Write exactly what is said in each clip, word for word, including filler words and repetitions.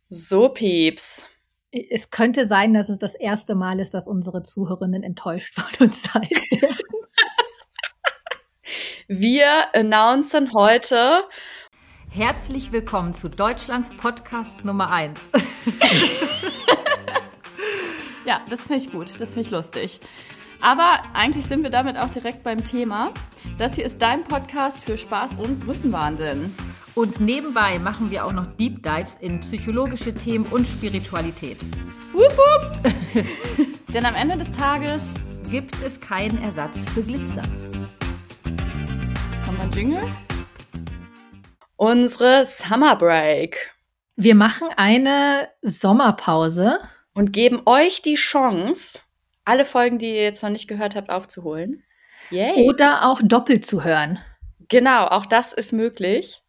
So, Pieps. Es könnte sein, dass es das erste Mal ist, dass unsere Zuhörerinnen enttäuscht von uns sein werden. Wir announcen heute. Herzlich willkommen zu Deutschlands Podcast Nummer eins. Ja, das finde ich gut, das finde ich lustig. Aber eigentlich sind wir damit auch direkt beim Thema. Das hier ist dein Podcast für Spaß und Größenwahnsinn. Und nebenbei machen wir auch noch Deep Dives in psychologische Themen und Spiritualität. Wupp, wupp. Denn am Ende des Tages gibt es keinen Ersatz für Glitzer. Haben wir einen Jingle? Unsere Summer Break. Wir machen eine Sommerpause. Und geben euch die Chance, alle Folgen, die ihr jetzt noch nicht gehört habt, aufzuholen. Yay. Oder auch doppelt zu hören. Genau, auch das ist möglich.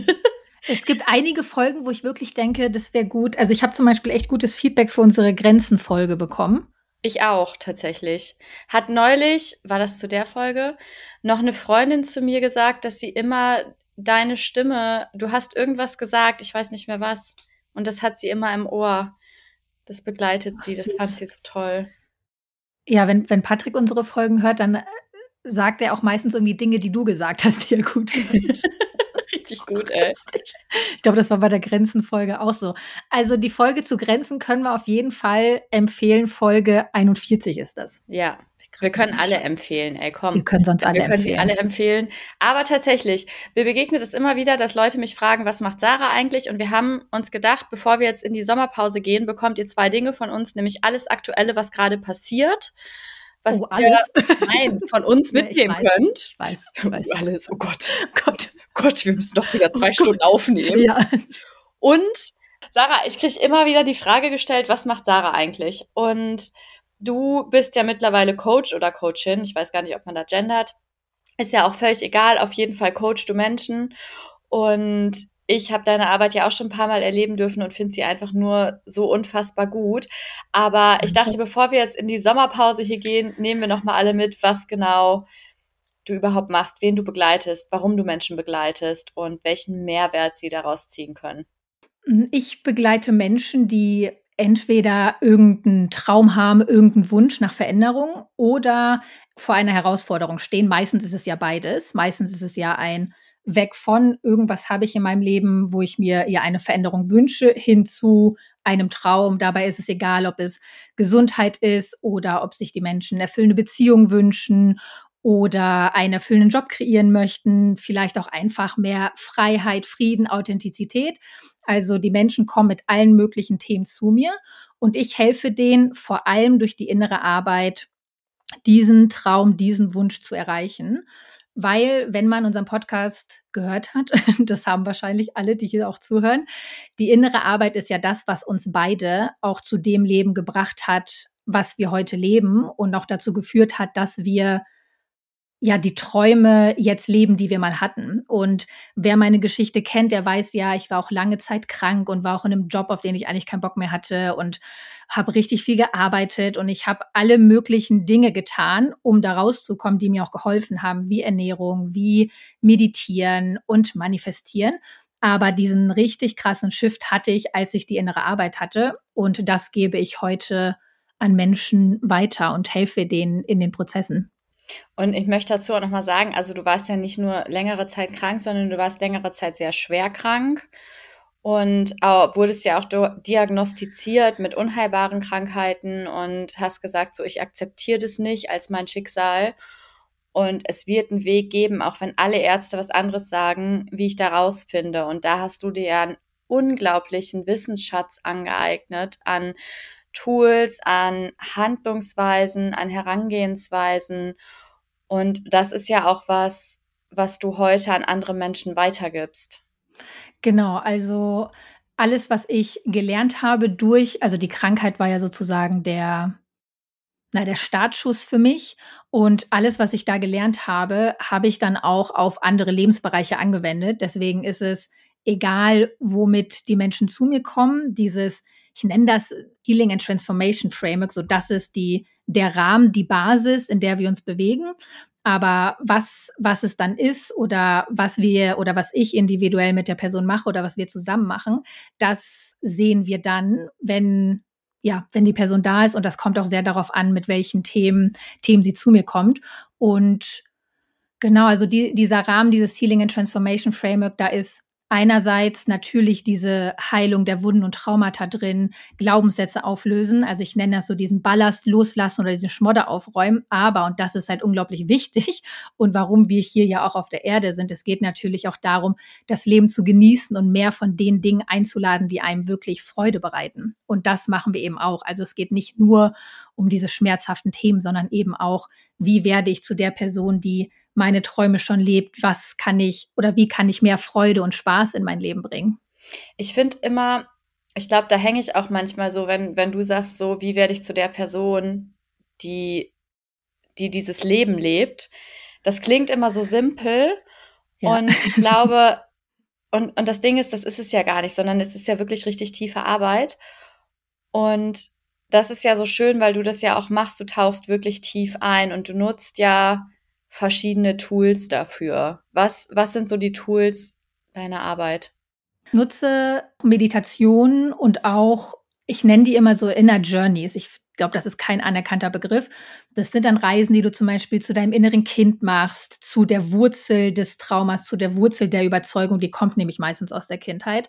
Es gibt einige Folgen, wo ich wirklich denke, das wäre gut. Also ich habe zum Beispiel echt gutes Feedback für unsere Grenzen-Folge bekommen. Ich auch, tatsächlich. Hat neulich, war das zu der Folge, noch eine Freundin zu mir gesagt, dass sie immer deine Stimme, du hast irgendwas gesagt, ich weiß nicht mehr was, und das hat sie immer im Ohr. Das begleitet sie, das fand sie so toll. Ja, wenn, wenn Patrick unsere Folgen hört, dann sagt er auch meistens irgendwie Dinge, die du gesagt hast, die er gut findet. Richtig gut, ey. Ich glaube, das war bei der Grenzen-Folge auch so. Also die Folge zu Grenzen können wir auf jeden Fall empfehlen. Folge einundvierzig ist das. Ja, wir können alle empfehlen, ey, komm. Wir können sonst alle empfehlen. Wir können empfehlen. sie alle empfehlen. Aber tatsächlich, mir begegnet es immer wieder, dass Leute mich fragen, was macht Sarah eigentlich? Und wir haben uns gedacht, bevor wir jetzt in die Sommerpause gehen, bekommt ihr zwei Dinge von uns, nämlich alles Aktuelle, was gerade passiert. Was oh, alles? ihr, nein, von uns mitnehmen ja, ich weiß, könnt. Ich weiß, ich weiß. Oh, alles, oh Gott. Gott. Gott, wir müssen doch wieder zwei oh Stunden Gott. aufnehmen. Ja. Und Sarah, ich kriege immer wieder die Frage gestellt, was macht Sarah eigentlich? Und du bist ja mittlerweile Coach oder Coachin. Ich weiß gar nicht, ob man da gendert. Ist ja auch völlig egal. Auf jeden Fall coachst du Menschen. Und ich habe deine Arbeit ja auch schon ein paar Mal erleben dürfen und finde sie einfach nur so unfassbar gut. Aber ich dachte, bevor wir jetzt in die Sommerpause hier gehen, nehmen wir nochmal alle mit, was genau du überhaupt machst, wen du begleitest, warum du Menschen begleitest und welchen Mehrwert sie daraus ziehen können. Ich begleite Menschen, die entweder irgendeinen Traum haben, irgendeinen Wunsch nach Veränderung oder vor einer Herausforderung stehen. Meistens ist es ja beides. Meistens ist es ja ein weg von irgendwas habe ich in meinem Leben, wo ich mir ja eine Veränderung wünsche, hin zu einem Traum. Dabei ist es egal, ob es Gesundheit ist oder ob sich die Menschen erfüllende Beziehungen wünschen oder einen erfüllenden Job kreieren möchten, vielleicht auch einfach mehr Freiheit, Frieden, Authentizität. Also die Menschen kommen mit allen möglichen Themen zu mir und ich helfe denen vor allem durch die innere Arbeit, diesen Traum, diesen Wunsch zu erreichen. Weil, wenn man unseren Podcast gehört hat, das haben wahrscheinlich alle, die hier auch zuhören, die innere Arbeit ist ja das, was uns beide auch zu dem Leben gebracht hat, was wir heute leben und auch dazu geführt hat, dass wir ja die Träume jetzt leben, die wir mal hatten. Und wer meine Geschichte kennt, der weiß ja, ich war auch lange Zeit krank und war auch in einem Job, auf den ich eigentlich keinen Bock mehr hatte und habe richtig viel gearbeitet und ich habe alle möglichen Dinge getan, um da rauszukommen, die mir auch geholfen haben, wie Ernährung, wie Meditieren und Manifestieren. Aber diesen richtig krassen Shift hatte ich, als ich die innere Arbeit hatte und das gebe ich heute an Menschen weiter und helfe denen in den Prozessen. Und ich möchte dazu auch nochmal sagen, also du warst ja nicht nur längere Zeit krank, sondern du warst längere Zeit sehr schwer krank und auch, wurdest ja auch diagnostiziert mit unheilbaren Krankheiten und hast gesagt, so ich akzeptiere das nicht als mein Schicksal und es wird einen Weg geben, auch wenn alle Ärzte was anderes sagen, wie ich da rausfinde. Und da hast du dir ja einen unglaublichen Wissensschatz angeeignet an Tools, an Handlungsweisen, an Herangehensweisen. Und das ist ja auch was, was du heute an andere Menschen weitergibst. Genau, also alles, was ich gelernt habe durch, also die Krankheit war ja sozusagen der, na, der Startschuss für mich. Und alles, was ich da gelernt habe, habe ich dann auch auf andere Lebensbereiche angewendet. Deswegen ist es egal, womit die Menschen zu mir kommen, dieses ich nenne das Healing and Transformation Framework, so das ist die, der Rahmen, die Basis, in der wir uns bewegen. Aber was, was es dann ist oder was wir oder was ich individuell mit der Person mache oder was wir zusammen machen, das sehen wir dann, wenn, ja, wenn die Person da ist. Und das kommt auch sehr darauf an, mit welchen Themen, Themen sie zu mir kommt. Und genau, also die, dieser Rahmen, dieses Healing and Transformation Framework, da ist einerseits natürlich diese Heilung der Wunden und Traumata drin, Glaubenssätze auflösen. Also ich nenne das so diesen Ballast loslassen oder diesen Schmodder aufräumen. Aber, und das ist halt unglaublich wichtig und warum wir hier ja auch auf der Erde sind, es geht natürlich auch darum, das Leben zu genießen und mehr von den Dingen einzuladen, die einem wirklich Freude bereiten. Und das machen wir eben auch. Also es geht nicht nur um diese schmerzhaften Themen, sondern eben auch, wie werde ich zu der Person, die meine Träume schon lebt, was kann ich oder wie kann ich mehr Freude und Spaß in mein Leben bringen? Ich finde immer, ich glaube, da hänge ich auch manchmal so, wenn, wenn du sagst so, wie werde ich zu der Person, die, die dieses Leben lebt. Das klingt immer so simpel ja. Und ich glaube, und, und das Ding ist, das ist es ja gar nicht, sondern es ist ja wirklich richtig tiefe Arbeit und das ist ja so schön, weil du das ja auch machst, du tauchst wirklich tief ein und du nutzt ja verschiedene Tools dafür. Was, was sind so die Tools deiner Arbeit? Ich nutze Meditation und auch, ich nenne die immer so Inner Journeys. Ich glaube, das ist kein anerkannter Begriff. Das sind dann Reisen, die du zum Beispiel zu deinem inneren Kind machst, zu der Wurzel des Traumas, zu der Wurzel der Überzeugung, die kommt nämlich meistens aus der Kindheit.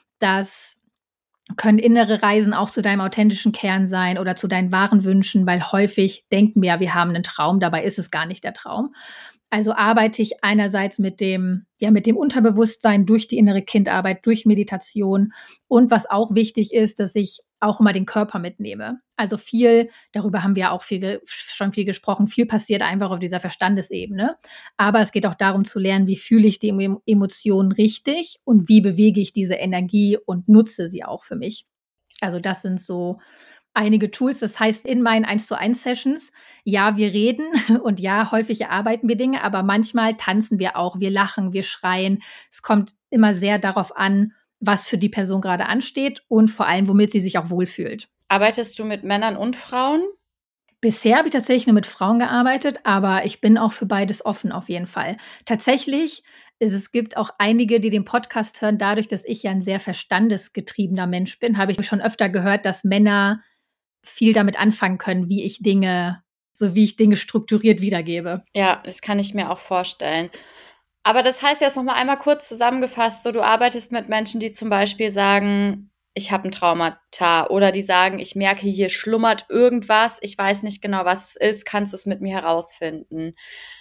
Das können innere Reisen auch zu deinem authentischen Kern sein oder zu deinen wahren Wünschen, weil häufig denken wir ja, wir haben einen Traum, dabei ist es gar nicht der Traum. Also arbeite ich einerseits mit dem, ja, mit dem Unterbewusstsein durch die innere Kindarbeit, durch Meditation und was auch wichtig ist, dass ich auch immer den Körper mitnehme. Also viel, darüber haben wir auch viel, schon viel gesprochen, viel passiert einfach auf dieser Verstandesebene. Aber es geht auch darum zu lernen, wie fühle ich die Emotionen richtig und wie bewege ich diese Energie und nutze sie auch für mich. Also das sind so einige Tools. Das heißt, in meinen eins zu eins Sessions, ja, wir reden und ja, häufig erarbeiten wir Dinge, aber manchmal tanzen wir auch, wir lachen, wir schreien. Es kommt immer sehr darauf an, was für die Person gerade ansteht und vor allem, womit sie sich auch wohlfühlt. Arbeitest du mit Männern und Frauen? Bisher habe ich tatsächlich nur mit Frauen gearbeitet, aber ich bin auch für beides offen auf jeden Fall. Tatsächlich ist es gibt auch einige, die den Podcast hören, dadurch, dass ich ja ein sehr verstandesgetriebener Mensch bin, habe ich schon öfter gehört, dass Männer viel damit anfangen können, wie ich Dinge, so wie ich Dinge strukturiert wiedergebe. Ja, das kann ich mir auch vorstellen. Aber das heißt jetzt noch mal einmal kurz zusammengefasst, so du arbeitest mit Menschen, die zum Beispiel sagen, ich habe ein Traumata oder die sagen, ich merke, hier schlummert irgendwas, ich weiß nicht genau, was es ist, kannst du es mit mir herausfinden?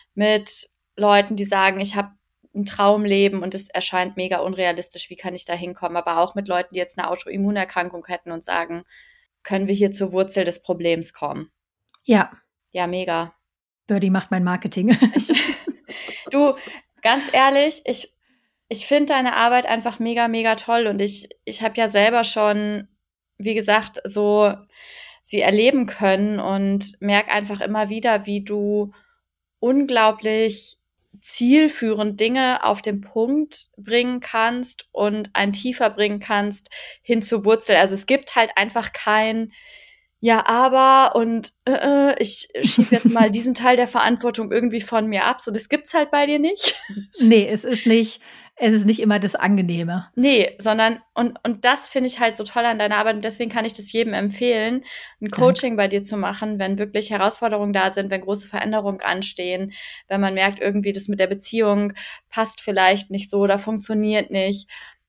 Mit Leuten, die sagen, ich habe ein Traumleben und es erscheint mega unrealistisch, wie kann ich da hinkommen? Aber auch mit Leuten, die jetzt eine Autoimmunerkrankung hätten und sagen, können wir hier zur Wurzel des Problems kommen? Ja. Ja, mega. Birdie macht mein Marketing. Ich, du, ganz ehrlich, ich, ich finde deine Arbeit einfach mega, mega toll und ich, ich habe ja selber schon, wie gesagt, so sie erleben können und merke einfach immer wieder, wie du unglaublich zielführend Dinge auf den Punkt bringen kannst und einen tiefer bringen kannst hin zur Wurzel. Also es gibt halt einfach kein ja, aber und äh, ich schiebe jetzt mal diesen Teil der Verantwortung irgendwie von mir ab. So, das gibt's halt bei dir nicht. Nee, es ist nicht, es ist nicht immer das Angenehme. Nee, sondern, und, und das finde ich halt so toll an deiner Arbeit und deswegen kann ich das jedem empfehlen, ein Coaching Danke. Bei dir zu machen, wenn wirklich Herausforderungen da sind, wenn große Veränderungen anstehen, wenn man merkt, irgendwie das mit der Beziehung passt vielleicht nicht so oder funktioniert nicht.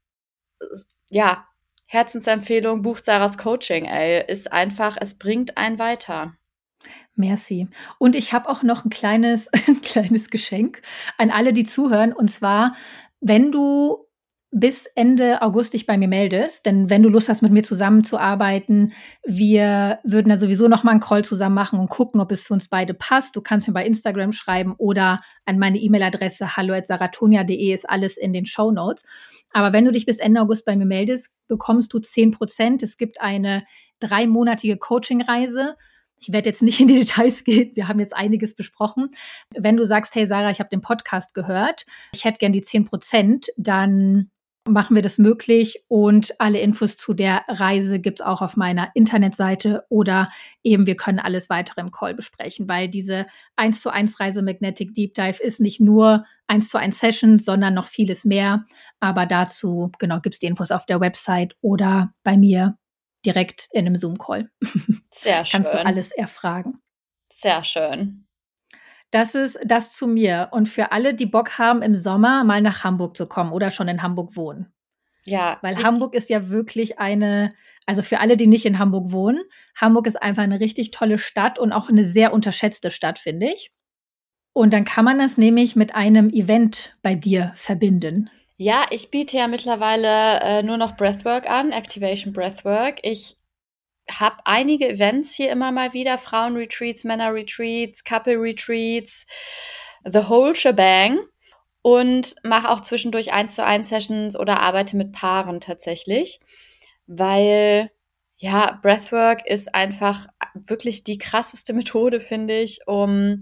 Ja, Herzensempfehlung, bucht Sarahs Coaching, ey, ist einfach, es bringt einen weiter. Merci. Und ich habe auch noch ein kleines, ein kleines Geschenk an alle, die zuhören. Und zwar, wenn du bis Ende August dich bei mir meldest, denn wenn du Lust hast, mit mir zusammenzuarbeiten, wir würden dann sowieso noch mal einen Call zusammen machen und gucken, ob es für uns beide passt. Du kannst mir bei Instagram schreiben oder an meine E-Mail-Adresse hallo at saratonia punkt de ist alles in den Shownotes. Aber wenn du dich bis Ende August bei mir meldest, bekommst du zehn Prozent. Es gibt eine dreimonatige Coaching-Reise. Ich werde jetzt nicht in die Details gehen, wir haben jetzt einiges besprochen. Wenn du sagst, hey Sarah, ich habe den Podcast gehört, ich hätte gern die zehn Prozent, dann machen wir das möglich und alle Infos zu der Reise gibt's auch auf meiner Internetseite oder eben wir können alles weitere im Call besprechen, weil diese eins zu eins Reise Magnetic Deep Dive ist nicht nur eins zu eins Session, sondern noch vieles mehr. Aber dazu, genau, gibt's die Infos auf der Website oder bei mir direkt in einem Zoom-Call. Sehr schön. Kannst du alles erfragen. Sehr schön. Das ist das zu mir. Und für alle, die Bock haben, im Sommer mal nach Hamburg zu kommen oder schon in Hamburg wohnen. Ja. Weil richtig. Hamburg ist ja wirklich eine, also für alle, die nicht in Hamburg wohnen, Hamburg ist einfach eine richtig tolle Stadt und auch eine sehr unterschätzte Stadt, finde ich. Und dann kann man das nämlich mit einem Event bei dir verbinden. Ja, ich biete ja mittlerweile äh, nur noch Breathwork an, Activation Breathwork. Ich habe einige Events hier immer mal wieder, Frauenretreats, Männerretreats, Couple-Retreats, the whole shebang und mache auch zwischendurch eins zu eins Sessions oder arbeite mit Paaren tatsächlich, weil ja, Breathwork ist einfach wirklich die krasseste Methode, finde ich, um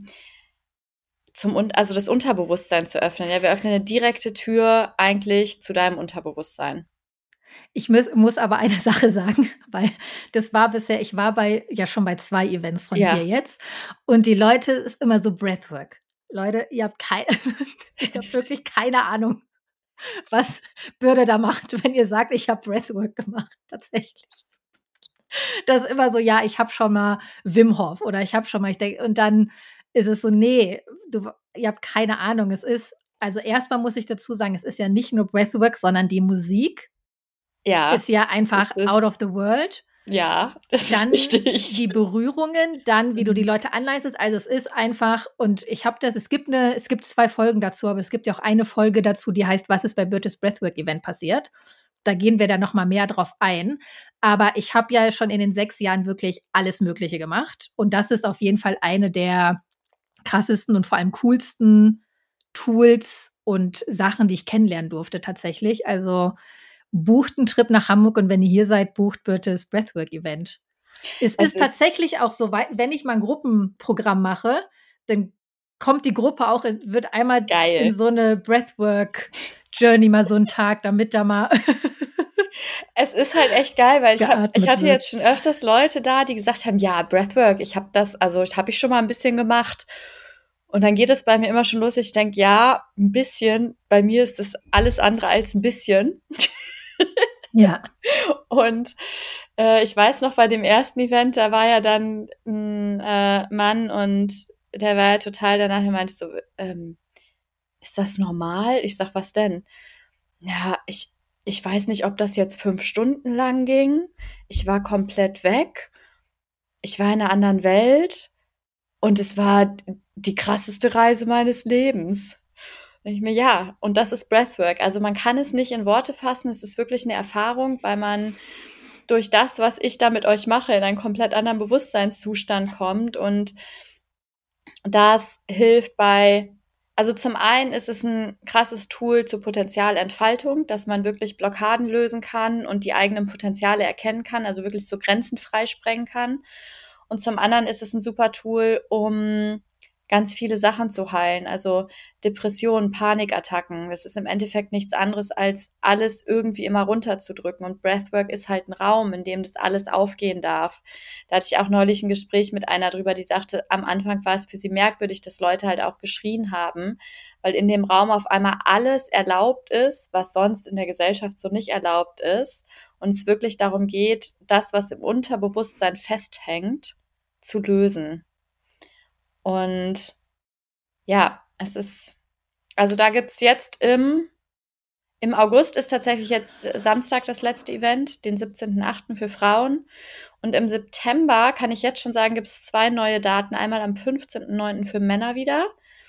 zum also das Unterbewusstsein zu öffnen. Ja, wir öffnen eine direkte Tür eigentlich zu deinem Unterbewusstsein. Ich muss, muss aber eine Sache sagen, weil das war bisher, ich war bei ja schon bei zwei Events von Ja. dir jetzt und die Leute ist immer so Breathwork. Leute, ihr habt keine, ich habe wirklich keine Ahnung, was Bürde da macht, wenn ihr sagt, ich habe Breathwork gemacht, tatsächlich. Das ist immer so, ja, ich habe schon mal Wim Hof oder ich habe schon mal, ich denke, und dann ist es so, nee, du, ihr habt keine Ahnung. Es ist, also erstmal muss ich dazu sagen, es ist ja nicht nur Breathwork, sondern die Musik Ja, ist ja einfach ist- out of the world. ja, das Dann ist richtig. die Berührungen, dann wie du die Leute anleitest. Also es ist einfach, und ich habe das, es gibt eine, es gibt zwei Folgen dazu, aber es gibt ja auch eine Folge dazu, die heißt, was ist bei Birtes Breathwork Event passiert? Da gehen wir dann noch mal mehr drauf ein. Aber ich habe ja schon in den sechs Jahren wirklich alles Mögliche gemacht. Und das ist auf jeden Fall eine der krassesten und vor allem coolsten Tools und Sachen, die ich kennenlernen durfte tatsächlich. Also bucht einen Trip nach Hamburg und wenn ihr hier seid, bucht Birtes Breathwork Event. Es, Es ist ist- tatsächlich auch so, weit, wenn ich mal ein Gruppenprogramm mache, dann kommt die Gruppe auch, in, wird einmal Geil. in so eine Breathwork-Journey mal so einen Tag, damit da mal Es ist halt echt geil, weil ich, hab, Geatmet ich hatte wird. jetzt schon öfters Leute da, die gesagt haben, ja, Breathwork, ich habe das, also ich habe ich schon mal ein bisschen gemacht. Und dann geht es bei mir immer schon los. Ich denke, ja, ein bisschen. Bei mir ist das alles andere als ein bisschen. ja. Und äh, ich weiß noch, bei dem ersten Event, da war ja dann ein äh, Mann und der war ja total danach, er meinte so, ähm, ist das normal? Ich sag, was denn? Ja, ich, ich weiß nicht, ob das jetzt fünf Stunden lang ging. Ich war komplett weg. Ich war in einer anderen Welt. Und es war die krasseste Reise meines Lebens. Da denk ich mir, ja, und das ist Breathwork. Also man kann es nicht in Worte fassen. Es ist wirklich eine Erfahrung, weil man durch das, was ich da mit euch mache, in einen komplett anderen Bewusstseinszustand kommt. Und das hilft bei, also zum einen ist es ein krasses Tool zur Potenzialentfaltung, dass man wirklich Blockaden lösen kann und die eigenen Potenziale erkennen kann, also wirklich so Grenzen freisprengen kann. Und zum anderen ist es ein super Tool, um ganz viele Sachen zu heilen, also Depressionen, Panikattacken. Das ist im Endeffekt nichts anderes, als alles irgendwie immer runterzudrücken. Und Breathwork ist halt ein Raum, in dem das alles aufgehen darf. Da hatte ich auch neulich ein Gespräch mit einer drüber, die sagte, am Anfang war es für sie merkwürdig, dass Leute halt auch geschrien haben, weil in dem Raum auf einmal alles erlaubt ist, was sonst in der Gesellschaft so nicht erlaubt ist. Und es wirklich darum geht, das, was im Unterbewusstsein festhängt, zu lösen. Und ja, es ist, also da gibt's jetzt im, im August ist tatsächlich jetzt Samstag das letzte Event, den siebzehnten achten für Frauen. Und im September, kann ich jetzt schon sagen, gibt's zwei neue Daten. Einmal am fünfzehnten neunten für Männer wieder.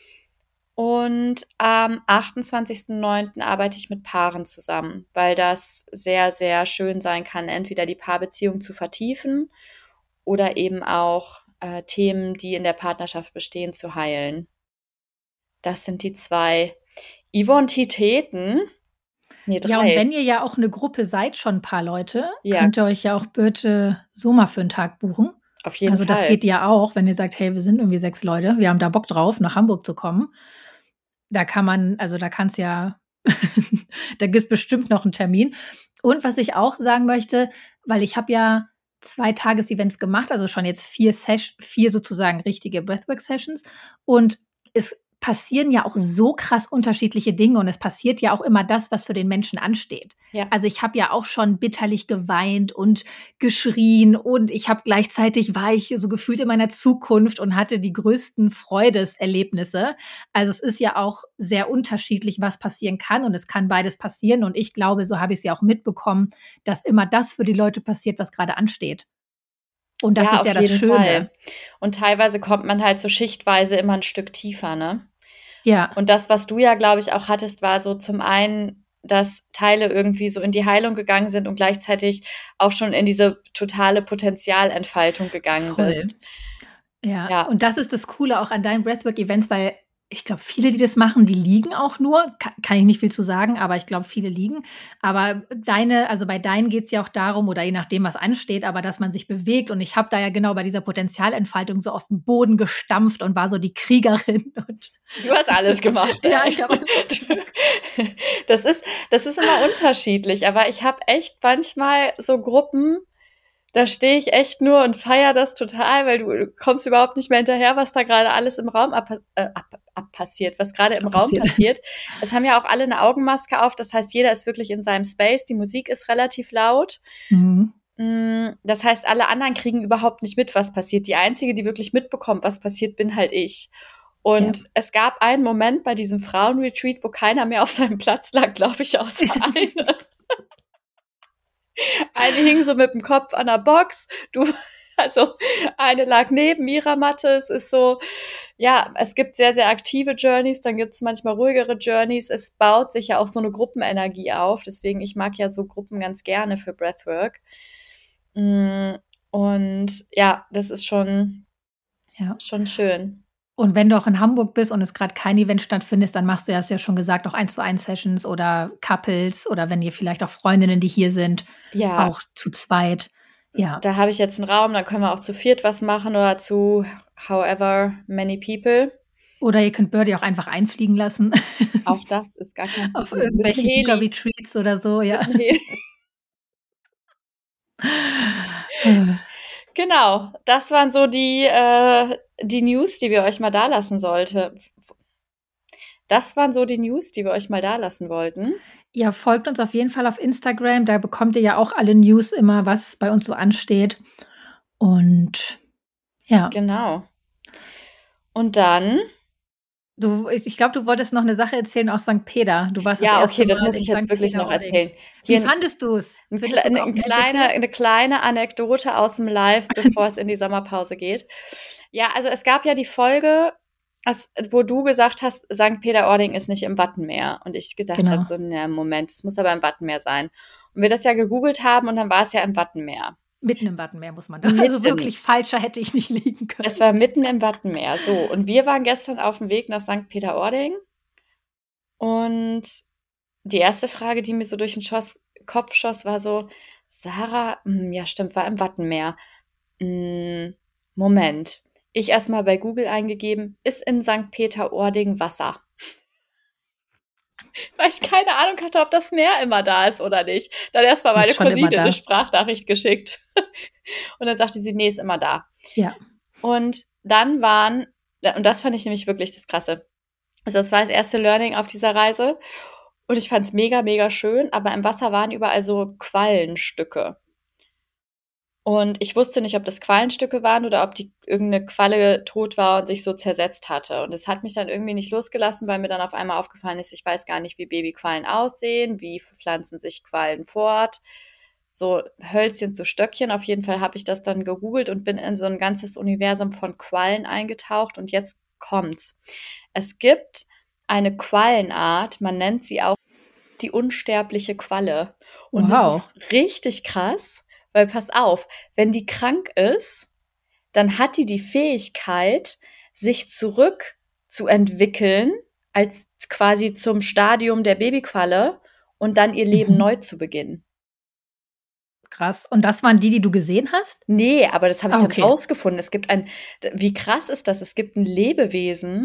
Und am achtundzwanzigsten neunten arbeite ich mit Paaren zusammen, weil das sehr, sehr schön sein kann, entweder die Paarbeziehung zu vertiefen oder eben auch Äh, Themen, die in der Partnerschaft bestehen, zu heilen. Das sind die zwei Eventitäten. Nee, drei. Ja, und wenn ihr ja auch eine Gruppe seid, schon ein paar Leute, Ja. könnt ihr euch ja auch Birte Sommer für einen Tag buchen. Auf jeden Also Fall. das geht ja auch, wenn ihr sagt, hey, wir sind irgendwie sechs Leute, wir haben da Bock drauf, nach Hamburg zu kommen. Da kann man, also da kann es ja Da gibt es bestimmt noch einen Termin. Und was ich auch sagen möchte, weil ich habe ja zwei Tages-Events gemacht, also schon jetzt vier, Ses- vier sozusagen richtige Breathwork-Sessions. Und es passieren ja auch so krass unterschiedliche Dinge und es passiert ja auch immer das, was für den Menschen ansteht. Ja. Also ich habe ja auch schon bitterlich geweint und geschrien und ich habe gleichzeitig war ich so gefühlt in meiner Zukunft und hatte die größten Freudeserlebnisse. Also es ist ja auch sehr unterschiedlich, was passieren kann und es kann beides passieren und ich glaube, so habe ich es ja auch mitbekommen, dass immer das für die Leute passiert, was gerade ansteht. Und das Ja, ist auf ja das jeden Schöne. Fall. Und teilweise kommt man halt so schichtweise immer ein Stück tiefer, ne? Ja, Und das, was du ja, glaube ich, auch hattest, war so zum einen, dass Teile irgendwie so in die Heilung gegangen sind und gleichzeitig auch schon in diese totale Potenzialentfaltung gegangen voll. bist. Ja. Ja. Und das ist das Coole auch an deinen Breathwork-Events, weil ich glaube, viele, die das machen, die liegen auch nur. Kann, kann ich nicht viel zu sagen, aber ich glaube, viele liegen. Aber deine, also bei deinen geht es ja auch darum, oder je nachdem, was ansteht, aber dass man sich bewegt. Und ich habe da ja genau bei dieser Potenzialentfaltung so auf den Boden gestampft und war so die Kriegerin. Und Du hast alles gemacht. ja, ey. ich habe Das ist, das ist immer unterschiedlich, aber ich habe echt manchmal so Gruppen, da stehe ich echt nur und feiere das total, weil du, du kommst überhaupt nicht mehr hinterher, was da gerade alles im Raum ab, äh, ab, ab passiert, was gerade im Raum Passiert. passiert. Es haben ja auch alle eine Augenmaske auf, das heißt, jeder ist wirklich in seinem Space, die Musik ist relativ laut. Mhm. Mm, Das heißt, alle anderen kriegen überhaupt nicht mit, was passiert. Die Einzige, die wirklich mitbekommt, was passiert, bin halt ich. Und Ja. es gab einen Moment bei diesem Frauenretreat, wo keiner mehr auf seinem Platz lag, glaube ich, außer eine. Eine hing so mit dem Kopf an der Box. Du, also eine lag neben ihrer Matte. Es ist so, ja, es gibt sehr, sehr aktive Journeys, dann gibt es manchmal ruhigere Journeys. Es baut sich ja auch so eine Gruppenenergie auf. Deswegen, ich mag ja so Gruppen ganz gerne für Breathwork. Mm, Und ja, das ist schon, Ja. schon schön. Und wenn du auch in Hamburg bist und es gerade kein Event stattfindet, dann machst du ja, hast du ja schon gesagt, auch eins zu eins Sessions oder Couples oder wenn ihr vielleicht auch Freundinnen, die hier sind, Ja, auch zu zweit. Ja, da habe ich jetzt einen Raum, da können wir auch zu viert was machen oder zu however many people. oder ihr könnt Birdie auch einfach einfliegen lassen Auch das ist gar kein auf Problem. Mit irgendwelche Heli. Yoga-Retreats oder so. Ja. Mit Heli. Genau, das waren so die, äh, die News, die wir euch mal da lassen sollte. Das waren so die News, die wir euch mal da lassen wollten. Ja, folgt uns auf jeden Fall auf Instagram. Da bekommt ihr ja auch alle News immer, was bei uns so ansteht. Und ja, Genau. Und dann, du, ich, ich glaube, du wolltest noch eine Sache erzählen aus Sankt Peter. Du warst ja, das erste okay, das Mal muss in ich jetzt Sankt wirklich noch Peter-Ording. erzählen. Wie Hier ein, fandest du es? ein, kle eine, eine, kleine, eine kleine Anekdote aus dem Live, bevor es in die Sommerpause geht. Ja, also es gab ja die Folge, als, wo du gesagt hast, Sankt Peter-Ording ist nicht im Wattenmeer. Und ich gedacht Genau. habe so, na Moment, es muss aber im Wattenmeer sein. Und wir das ja gegoogelt haben und dann war es ja im Wattenmeer. Mitten im Wattenmeer muss man da. Mitten. Also wirklich falscher hätte ich nicht liegen können. Es war mitten im Wattenmeer. So, und wir waren gestern auf dem Weg nach Sankt Peter-Ording. Und die erste Frage, die mir so durch den Schoss, Kopf schoss, war so, Sarah, hm, ja stimmt, war im Wattenmeer. Hm, Moment. Ich erstmal bei Google eingegeben, ist in Sankt Peter-Ording Wasser? Weil ich keine Ahnung hatte, ob das Meer immer da ist oder nicht. Dann erstmal meine Ist schon immer Cousine da. eine Sprachnachricht geschickt. Und dann sagte sie, nee, ist immer da. Ja. Und dann waren, und das fand ich nämlich wirklich das Krasse. Also das war das erste Learning auf dieser Reise. Und ich fand es mega, mega schön, aber im Wasser waren überall so Quallenstücke. Und ich wusste nicht, ob das Quallenstücke waren oder ob die irgendeine Qualle tot war und sich so zersetzt hatte. Und das hat mich dann irgendwie nicht losgelassen, weil mir dann auf einmal aufgefallen ist, ich weiß gar nicht, wie Babyquallen aussehen, wie pflanzen sich Quallen fort. So Hölzchen zu Stöckchen. Auf jeden Fall habe ich das dann gegoogelt und bin in so ein ganzes Universum von Quallen eingetaucht. Und jetzt kommt's. Es gibt eine Quallenart, man nennt sie auch die unsterbliche Qualle. Und Wow. das ist richtig krass, weil pass auf, wenn die krank ist, dann hat die die Fähigkeit, sich zurück zu entwickeln, als quasi zum Stadium der Babyqualle und dann ihr Leben Mhm. neu zu beginnen. Krass. Und das waren die, die du gesehen hast? Nee, aber das habe ich Ah, dann okay. rausgefunden. Es gibt ein, wie krass ist das? Es gibt ein Lebewesen,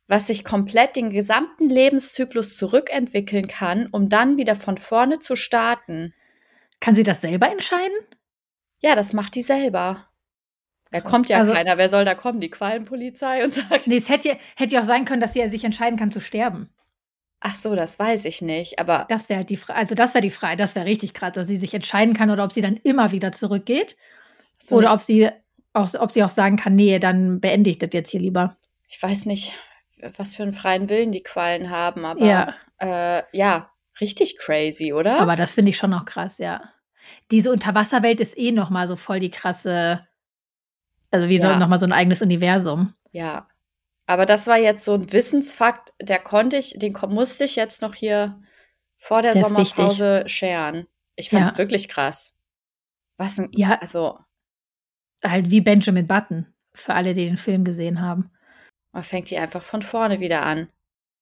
was sich komplett den gesamten Lebenszyklus zurückentwickeln kann, um dann wieder von vorne zu starten. Kann sie das selber entscheiden? Ja, das macht die selber. Da Krass. kommt ja Also- keiner. Wer soll da kommen? Die Quallenpolizei und sagt, Nee, es hätte, ja- hätte ja auch sein können, dass sie sich entscheiden kann zu sterben. ach so, das weiß ich nicht. Aber Das wäre halt die Frage. Also das wäre die Frage. Das wäre richtig krass, dass sie sich entscheiden kann oder ob sie dann immer wieder zurückgeht. so oder nicht, ob sie, auch, ob sie auch sagen kann, nee, dann beende ich das jetzt hier lieber. ich weiß nicht, was für einen freien Willen die Quallen haben. Aber Ja. äh, ja, richtig crazy, oder? Aber das finde ich schon noch krass, ja. Diese Unterwasserwelt ist eh noch mal so voll die krasse, also wieder Ja. noch mal so ein eigenes Universum. Ja. Aber das war jetzt so ein Wissensfakt, der konnte ich, den ko- musste ich jetzt noch hier vor der Der ist Sommerpause scheren. Ich fand es Ja. wirklich krass. Was ein, Ja. also, Halt wie Benjamin Button, für alle, die den Film gesehen haben. man fängt die einfach von vorne wieder an.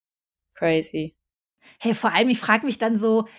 Crazy. Hey, vor allem, ich frage mich dann so,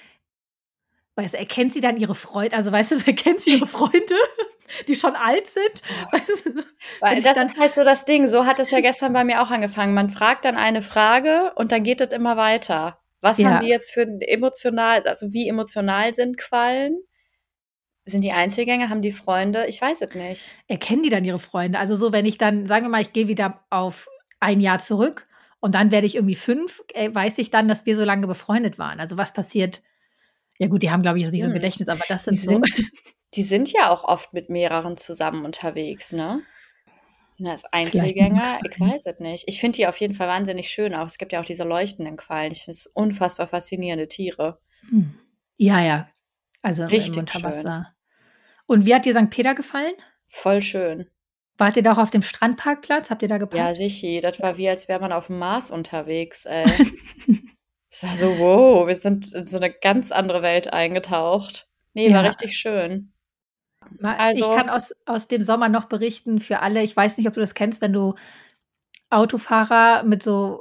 weißt du, erkennt sie dann ihre Freunde, also weißt du, erkennt sie ihre Freunde, die schon alt sind? Weißt du, wenn Weil ich das dann- ist halt so das Ding. So hat es ja gestern bei mir auch angefangen. Man fragt dann eine Frage und dann geht es immer weiter. Was Ja. haben die jetzt für ein emotional, also wie emotional sind Quallen? Sind die Einzelgänger? Haben die Freunde? Ich weiß es nicht. erkennen die dann ihre Freunde? Also so, wenn ich dann, sagen wir mal, ich gehe wieder auf ein Jahr zurück und dann werde ich irgendwie fünf, äh, weiß ich dann, dass wir so lange befreundet waren. Also was passiert? Ja gut, die haben, glaube ich, jetzt nicht so ein Stimmt. Gedächtnis, aber das Die sind so. sind, die sind ja auch oft mit mehreren zusammen unterwegs, ne? Na, als Einzelgänger, ich Quallen. weiß es nicht. Ich finde die auf jeden Fall wahnsinnig schön auch. Es gibt ja auch diese leuchtenden Quallen. Ich finde es unfassbar faszinierende Tiere. Hm. Ja, ja. Also Richtig im Unterwasser. Und wie hat dir Sankt Peter gefallen? Voll schön. Wart ihr da auch auf dem Strandparkplatz? Habt ihr da Ja, geparkt? sicher. Das war wie, als wäre man auf dem Mars unterwegs, ey. Es war so, wow, wir sind in so eine ganz andere Welt eingetaucht. Nee, war Ja. richtig schön. Mal- Also- ich kann aus, aus dem Sommer noch berichten für alle. Ich weiß nicht, ob du das kennst, wenn du Autofahrer mit so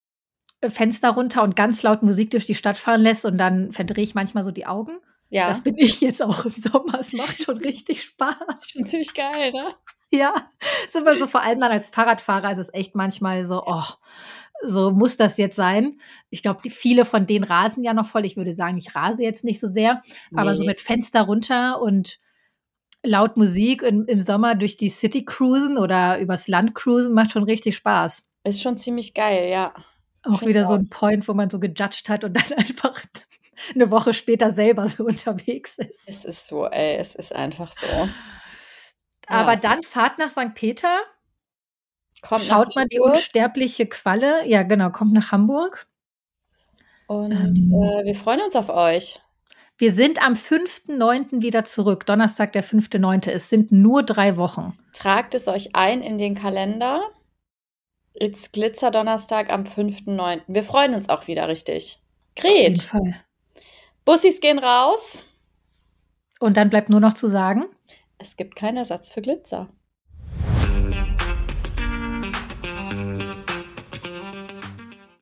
Fenster runter und ganz laut Musik durch die Stadt fahren lässt und dann verdrehe ich manchmal so die Augen. Ja, Das bin ich jetzt auch im Sommer. Es macht schon richtig Spaß. natürlich geil, ne? Ja, ist immer so, vor allem dann als Fahrradfahrer ist es echt manchmal so, oh, so muss das jetzt sein. Ich glaube, die- viele von denen rasen ja noch voll. Ich würde sagen, ich rase jetzt nicht so sehr, aber so Nee. mit Fenster runter und laut Musik im, im Sommer durch die City cruisen oder übers Land cruisen macht schon richtig Spaß. Ist schon ziemlich geil, ja. Auch Find wieder ich so auch. ein Point, wo man so gejudged hat und dann einfach eine Woche später selber so unterwegs ist. Es ist so, ey, es ist einfach so. Aber Ja. dann Fahrt nach Sankt Peter, Kommt schaut nach man die Hamburg unsterbliche Qualle. Ja, genau, kommt nach Hamburg. und Ähm. äh, wir freuen uns auf euch. Wir sind am fünften neunten wieder zurück. Donnerstag, der fünfte neunte Es sind nur drei Wochen. Tragt es euch ein in den Kalender. It's Glitzerdonnerstag am fünften neunten Wir freuen uns auch wieder richtig. Auf jeden Gret, Fall. Bussis gehen raus. Und dann bleibt nur noch zu sagen, Es gibt keinen Ersatz für Glitzer.